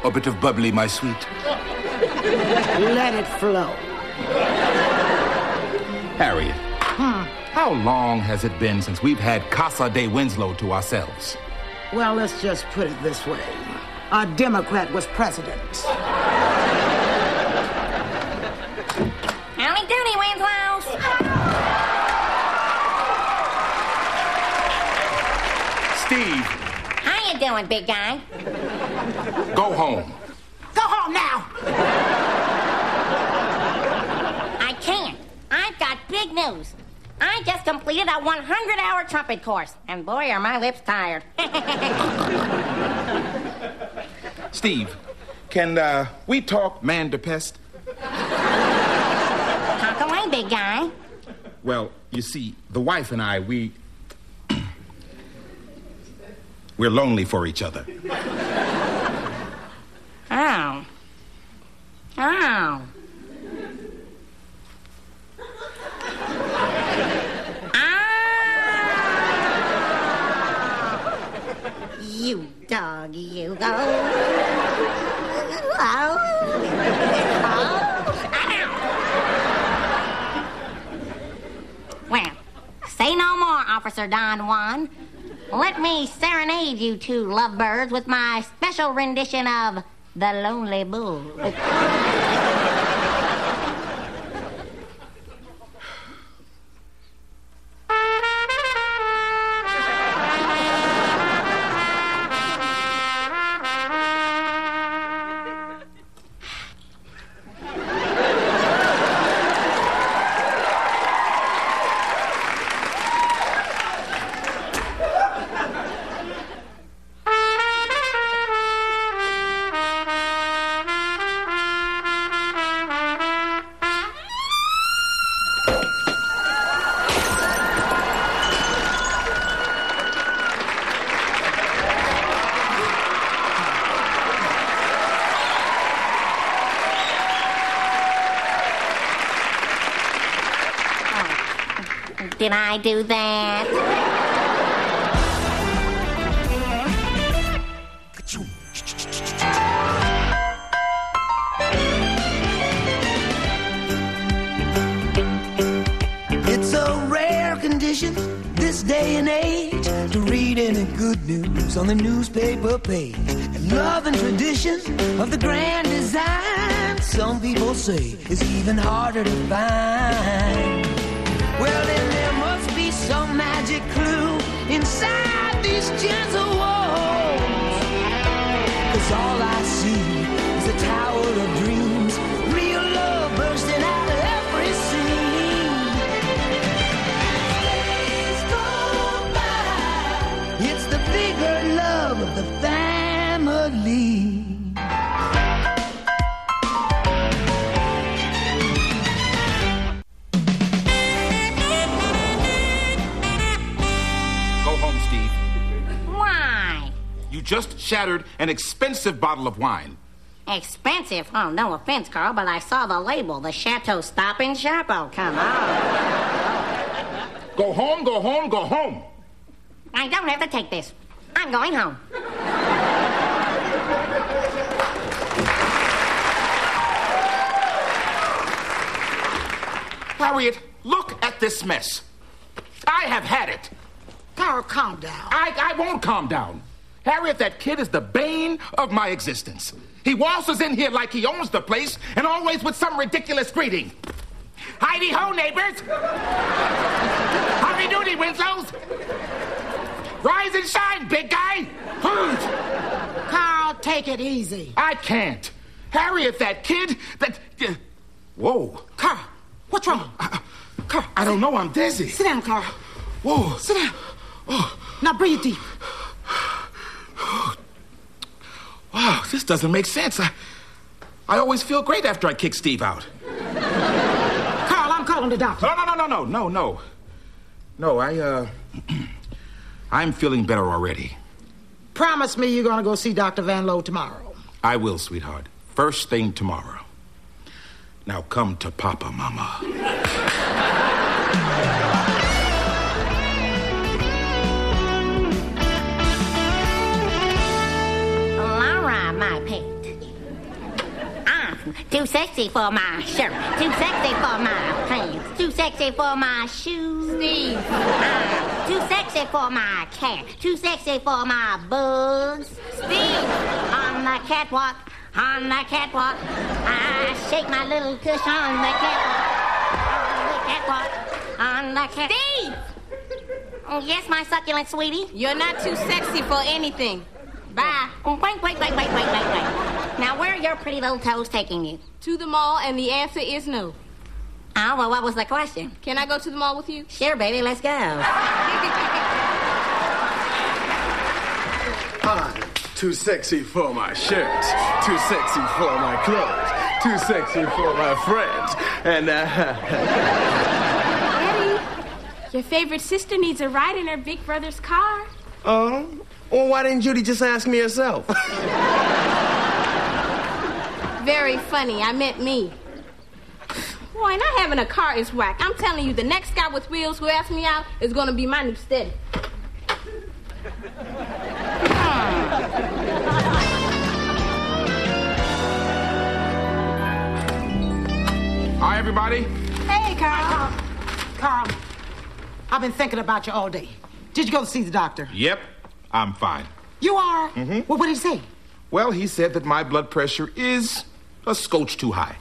A bit of bubbly, my sweet. Let it flow. Harriet, how long has it been since we've had Casa de Winslow to ourselves? Well, let's just put it this way. A Democrat was president. Howdy doody, Winslows. Steve. How you doing, big guy? Go home. Go home now. I can't. I've got big news. I just completed a 100-hour trumpet course, and boy, are my lips tired. Steve, can we talk man to pest? Talk away, big guy. Well, you see, the wife and I, we're lonely for each other. Oh. You dog, you go. Well, say no more, Officer Don Juan. Let me serenade you two lovebirds with my special rendition of The Lonely Bull. Did I do that? It's a rare condition this day and age to read any good news on the newspaper page. And love and tradition of the grand design, some people say, is even harder to find. Well, then there must be some magic clue inside these gentle walls. 'Cause all I see is a tower of dreams, real love bursting out of every scene. Days go by, it's the bigger love of the family. You just shattered an expensive bottle of wine. Expensive? Oh, no offense, Carl, but I saw the label, the Chateau Stop and Shop. Oh, come on. Go home, go home, go home. I don't have to take this. I'm going home. Harriet, look at this mess. I have had it. Carl, calm down. I won't calm down. Harriet, that kid is the bane of my existence. He waltzes in here like he owns the place and always with some ridiculous greeting. Heidi-ho, neighbors. Howdy-doody, Winslows. Rise and shine, big guy. Carl, take it easy. I can't. Harriet, that kid, Whoa. Carl, what's wrong? Carl, I don't know. I'm dizzy. Sit down, Carl. Whoa. Sit down. Oh. Now breathe deep. Wow, this doesn't make sense. I always feel great after I kick Steve out. Carl, I'm calling the doctor. No, I'm feeling better already. Promise me you're going to go see Dr. Van Lowe tomorrow. I will, sweetheart. First thing tomorrow. Now come to Papa, Mama. Laura, my pet, Too sexy for my shirt. Too sexy for my pants. Too sexy for my shoes. Steve. Too sexy for my cat. Too sexy for my bugs. Steve. On the catwalk. On the catwalk. I shake my little tush on the catwalk. On the catwalk. On the catwalk. Steve! Oh, yes, my succulent sweetie? You're not too sexy for anything. Bye. Wait. Now, where are your pretty little toes taking you? To the mall, and the answer is no. Oh, well, what was the question? Can I go to the mall with you? Sure, baby, let's go. I'm too sexy for my shirts, too sexy for my clothes, too sexy for my friends, and Eddie, your favorite sister needs a ride in her big brother's car. well, why didn't Judy just ask me herself? Very funny. I meant me. Boy, not having a car is whack. I'm telling you, the next guy with wheels who asks me out is going to be my new steady. Hi, everybody. Hey, Carl. Carl, I've been thinking about you all day. Did you go to see the doctor? Yep, I'm fine. You are? Mm-hmm. Well, what did he say? Well, he said that my blood pressure is a scotch too high.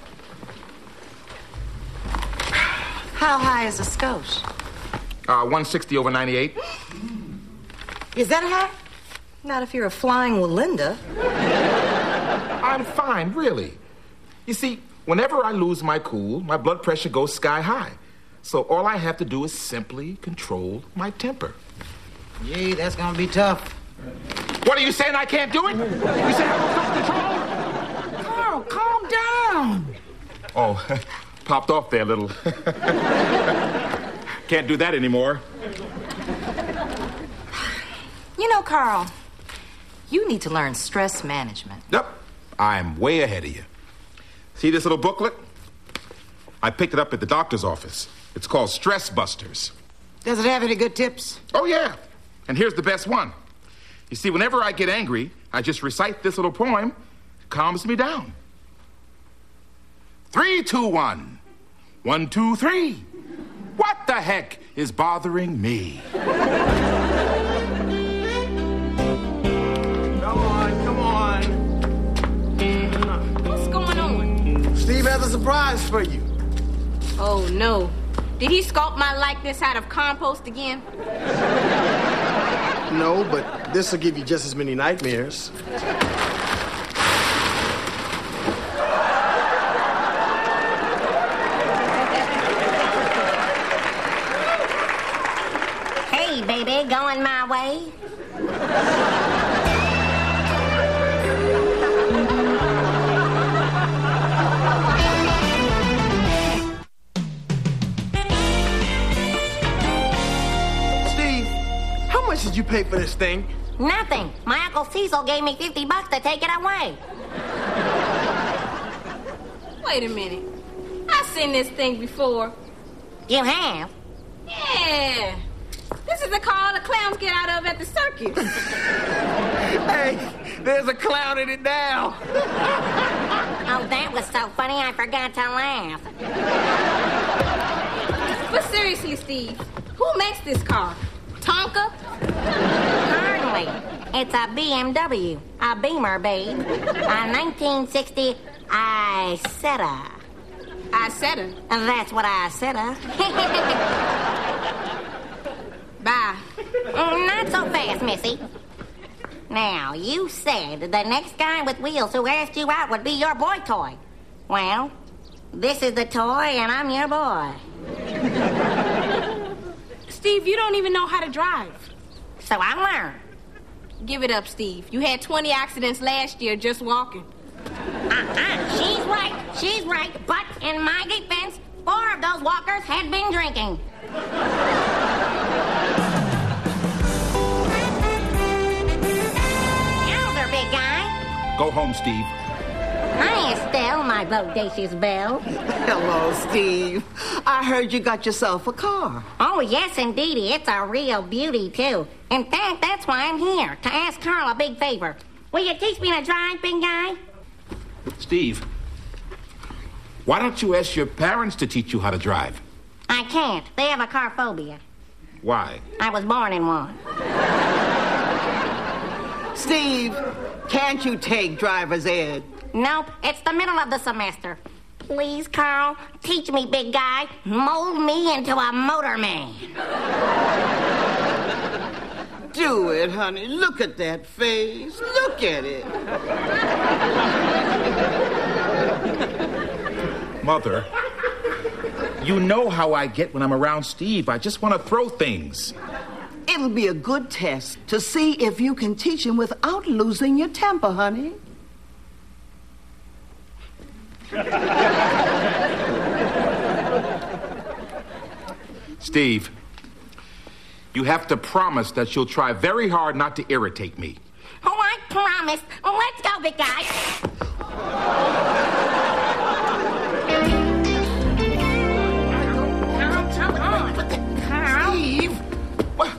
How high is a scotch? 160/98. Is that high? Not if you're a flying Linda. I'm fine, really. You see, whenever I lose my cool, my blood pressure goes sky high. So all I have to do is simply control my temper. Gee, that's gonna be tough. What are you saying? I can't do it? You say I have self-control? Carl, calm down. Oh, popped off there a little. Can't do that anymore. You know, Carl, you need to learn stress management. Yep, I'm way ahead of you. See this little booklet? I picked it up at the doctor's office. It's called Stress Busters. Does it have any good tips? Oh, yeah. And here's the best one. You see, whenever I get angry, I just recite this little poem. Calms me down. 3, 2, 1. 1, 2, 3. What the heck is bothering me? Come on. What's going on? Steve has a surprise for you. Oh, no. Did he sculpt my likeness out of compost again? No, but this will give you just as many nightmares. Hey, baby, going my way? How much did you pay for this thing? Nothing. My Uncle Cecil gave me $50 to take it away. Wait a minute. I've seen this thing before. You have? Yeah. This is the car all the clowns get out of at the circus. Hey, there's a clown in it now. Oh, that was so funny I forgot to laugh. But seriously, Steve, who makes this car? Tonka? Hardly. It's a BMW, a Beamer, babe. A 1960 Isetta. Isetta? That's what I said. Bye. Not so fast, Missy. Now, you said the next guy with wheels who asked you out would be your boy toy. Well, this is the toy, and I'm your boy. Steve, you don't even know how to drive. So I learned. Give it up, Steve. You had 20 accidents last year just walking. She's right. She's right. But in my defense, 4 of those walkers had been drinking. Yowzer, big guy. Go home, Steve. Hi, Estelle, my bodacious belle. Hello, Steve. I heard you got yourself a car. Oh, yes, indeedy. It's a real beauty, too. In fact, that's why I'm here, to ask Carl a big favor. Will you teach me to drive, big guy? Steve, Why don't you ask your parents to teach you how to drive? I can't. They have a car phobia. Why? I was born in one. Steve, can't you take driver's ed? Nope, it's the middle of the semester. Please, Carl, teach me, big guy. Mold me into a motorman. Do it, honey. Look at that face. Look at it. Mother, you know how I get when I'm around Steve. I just want to throw things. It'll be a good test to see if you can teach him without losing your temper, honey. Steve, you have to promise that you'll try very hard not to irritate me. Oh, I promise. Let's go, big guy. Come on. Carl. Steve! What?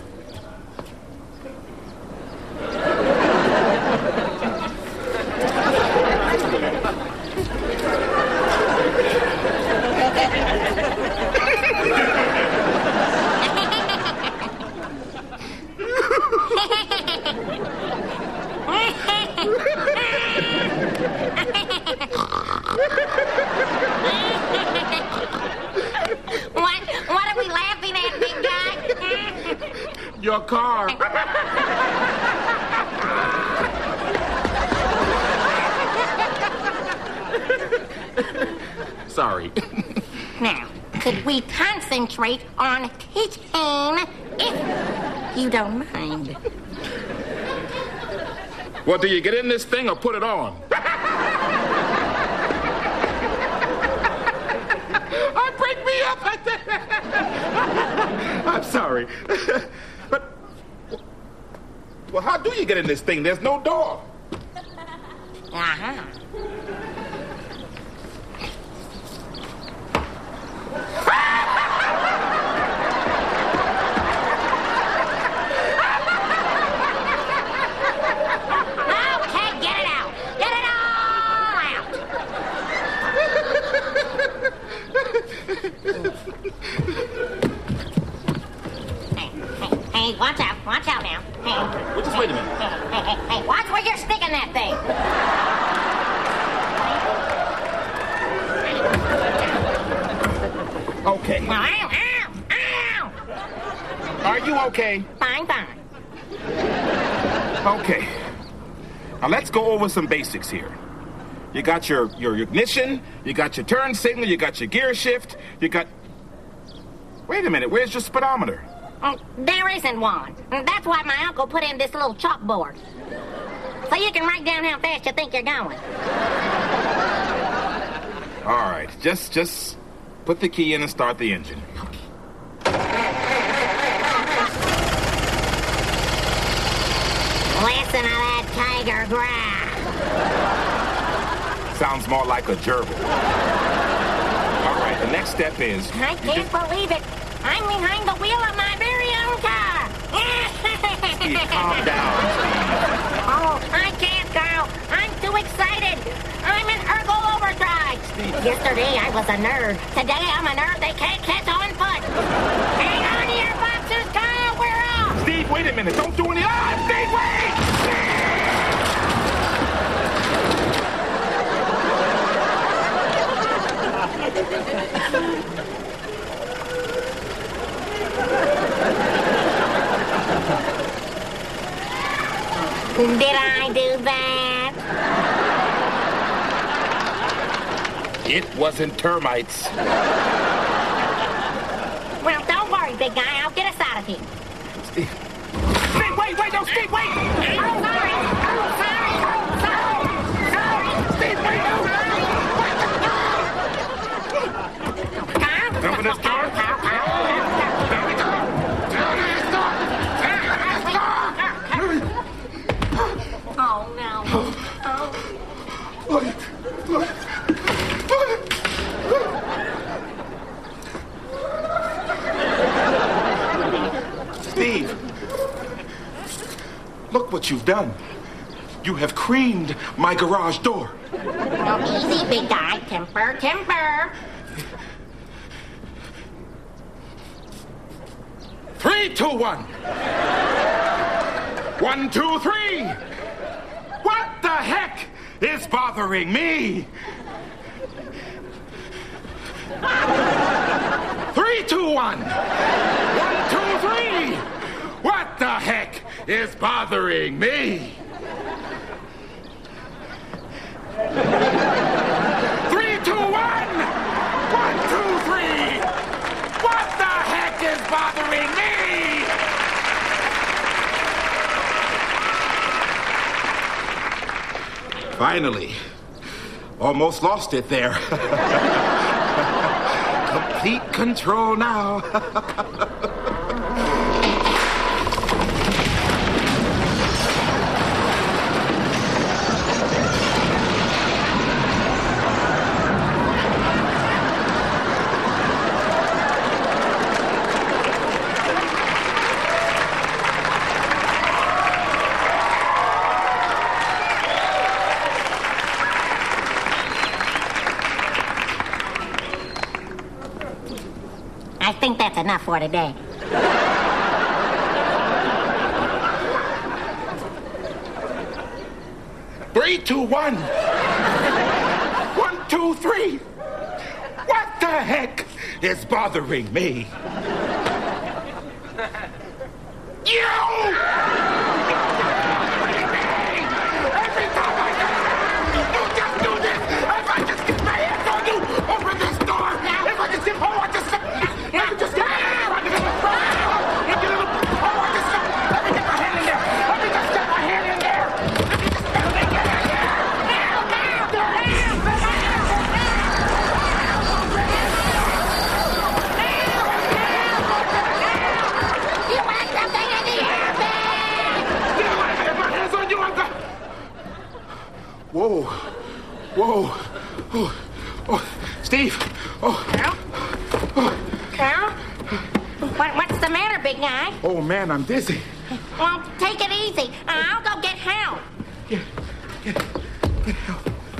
What are we laughing at, big guy? Your car. Sorry. Now, could we concentrate on teaching, if you don't mind? Well, do you get in this thing or put it on? Break me up. I'm sorry. But, well, how do you get in this thing? There's no door. Uh-huh. Okay, get it out. Get it all out. Hey, watch out now. Hey. Well, just wait a minute. Hey, watch where you're sticking that thing. Okay. Ow. Are you okay? Fine. Okay. Now let's go over some basics here. You got your ignition, you got your turn signal, you got your gear shift, you got... Wait a minute, where's your speedometer? There isn't one. That's why my uncle put in this little chalkboard. So you can write down how fast you think you're going. All right, just put the key in and start the engine. Listen to that tiger growl. Sounds more like a gerbil. All right, the next step is... I can't believe it. I'm behind the wheel of my very own car. Steve, calm down, Steve. Oh, I can't, Carl. I'm too excited. I'm in ergo overdrive. Yesterday I was a nerd. Today I'm a nerd they can't catch on foot. Hang on to your boxers, Carl. We're off. Steve, wait a minute. Don't do any... Steve, wait! Did I do that? It wasn't termites. Well, don't worry, big guy. I'll get us out of here. Steve, wait! No, Steve, wait! I'm sorry. Steve, wait! Carl? Open this door. Oh, no. Steve, look what you've done. You have creamed my garage door. Oh, easy, big guy. Temper, temper. 3, 2, 1. 1, 2, 3. What the heck is bothering me? 3, 2, 1. 1, 2, 3. What the heck is bothering me? 3, 2, 1. 1, 2, 3. What the heck is bothering me? Finally. Almost lost it there. Complete control now. I think that's enough for today. Three, 2, 1. 1, 2, 3. What the heck is bothering me? You! Every time I you just do this. If I just get my hands on you, open this door. If I just get home, I just get my hand in there. Let me just get my hand in there. Whoa. Whoa. Oh. Steve. Oh. Carl? What's the matter, big guy? Oh, man, I'm dizzy. Well, take it easy. I'll go get help. Get help.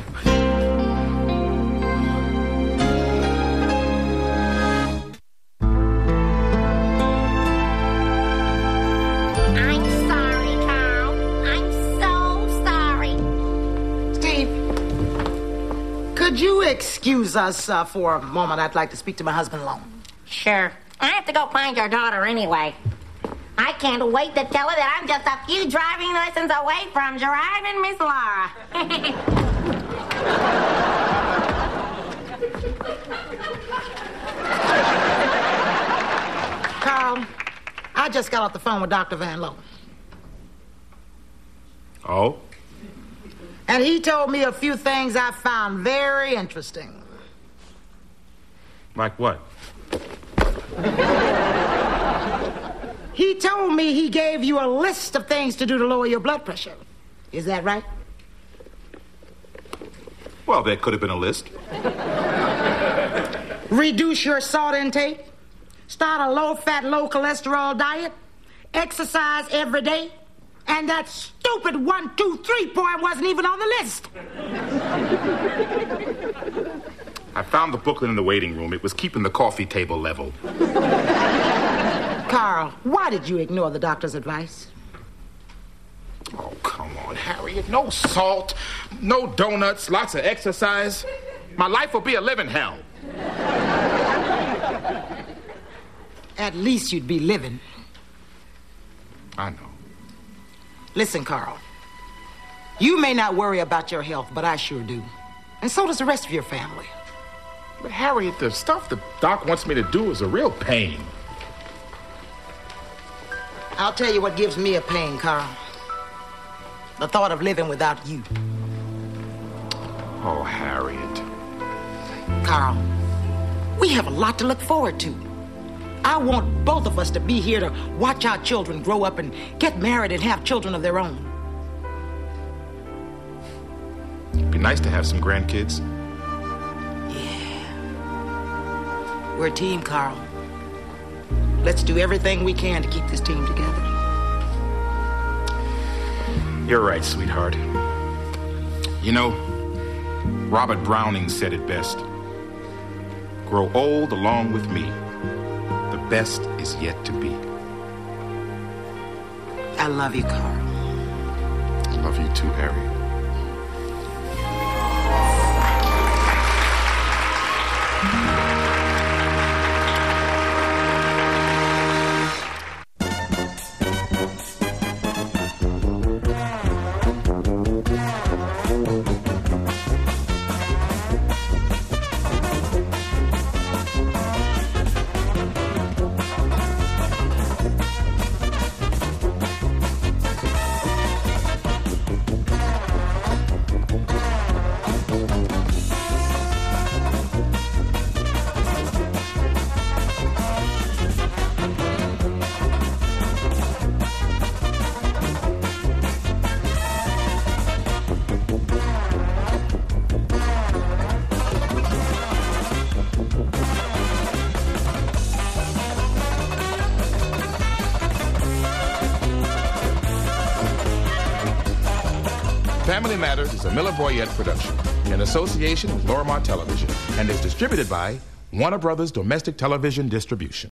I'm sorry, Carl. I'm so sorry. Steve, could you excuse us for a moment? I'd like to speak to my husband alone. Sure. I have to go find your daughter anyway. I can't wait to tell her that I'm just a few driving lessons away from driving Miss Laura. Carl, I just got off the phone with Dr. Van Loan. Oh? And he told me a few things I found very interesting. Like what? He told me he gave you a list of things to do to lower your blood pressure. Is that right? Well, there could have been a list. Reduce your salt intake, start a low-fat, low-cholesterol diet, exercise every day, and that stupid 1, 2, 3 point wasn't even on the list. I found the booklet in the waiting room. It was keeping the coffee table level. Carl, why did you ignore the doctor's advice? Oh, come on, Harriet. No salt, no donuts, lots of exercise. My life will be a living hell. At least you'd be living. I know. Listen, Carl. You may not worry about your health, but I sure do. And so does the rest of your family. But Harriet, the stuff the doc wants me to do is a real pain. I'll tell you what gives me a pain, Carl. The thought of living without you. Oh, Harriet. Carl, we have a lot to look forward to. I want both of us to be here to watch our children grow up and get married and have children of their own. It'd be nice to have some grandkids. Yeah. We're a team, Carl. Let's do everything we can to keep this team together. You're right, sweetheart. You know, Robert Browning said it best. Grow old along with me. The best is yet to be. I love you, Carl. I love you too, Harry. Family Matters is a Miller Boyette production in association with Lorimar Television and is distributed by Warner Brothers Domestic Television Distribution.